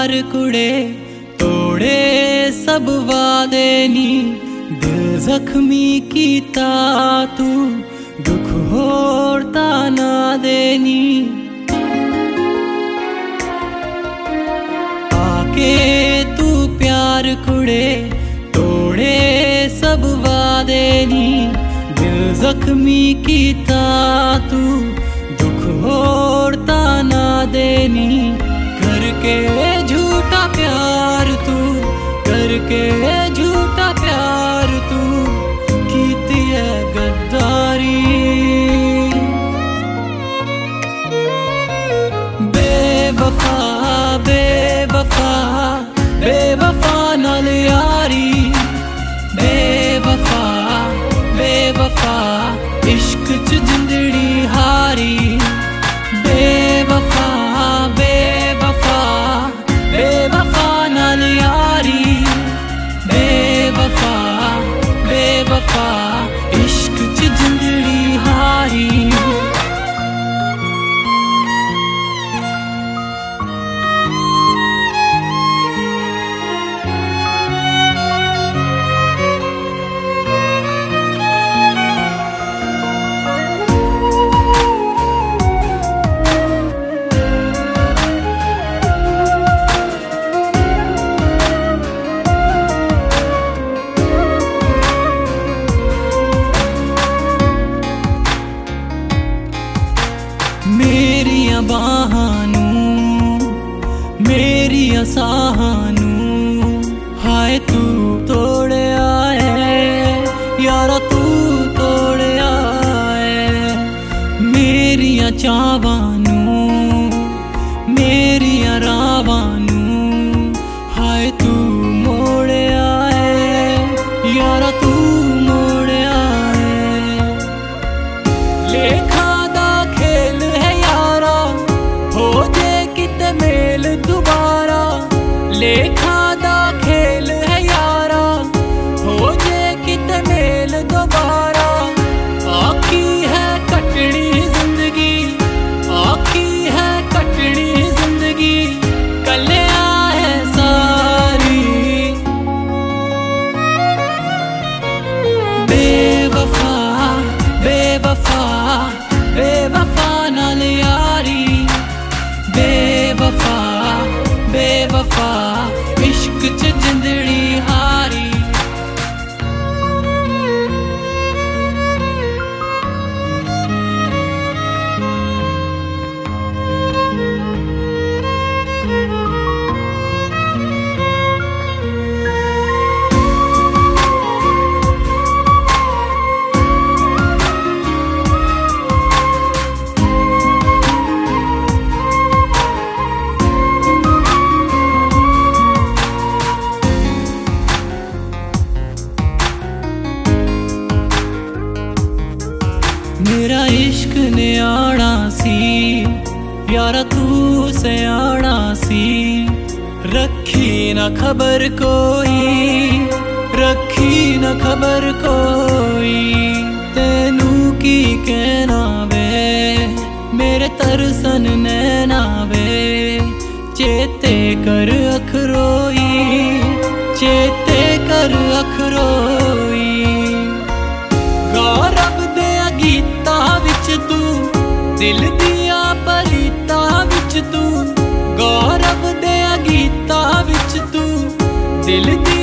प्यार कुड़े तोड़े सब वादे नी, दिल जख्मी कीता तू दुख होर ताना देनी। आके तू प्यार कुड़े तोड़े सब वादे नी, दिल जख्मी कीता तू दुख होर ताना देनी। करके झूठा प्यार तू, करके झूठा प्यार तू कीती है गद्दारी। बेवफा बेवफा बेवफा नाल यारी, बेवफा बेवफा इश्क च जिंदड़ी हारी। बेवफा बेवफा बेवफा नाल यारी, बेवफा बेवफा इश्क च जिंदड़ी हारी। मेरिया बाहानू मेरिया साहानू हाय तू तोड़या है यारा, तू तोड़या है। मेरिया चावानू मेरिया रावानू हाय तू मोड़या है यारा, तू मोड़या है। लेखा मेल दोबारा, लेखा दा खेल है यारा, हो जे किते मेल दोबारा। आखी है कटनी जिंदगी, आखी है कटनी जिंदगी, कलिया है सारी। बेवफा बेवफा बेवफा नाल यारी, बेवफा बेवफा इश्क च जिंदड़ी हारी। मेरा इश्क ने आना सी यारा, तू से आना सी। रखी न खबर कोई, रखी न खबर कोई, तेनू की कहना वे मेरे तरसन नैना वे। चेते कर अखरोई, चेते कर अखरोई। गौरव दे गीता विच तू, दिल दिया परीता विच तू। गौरव दे गीता विच तू, दिल दिया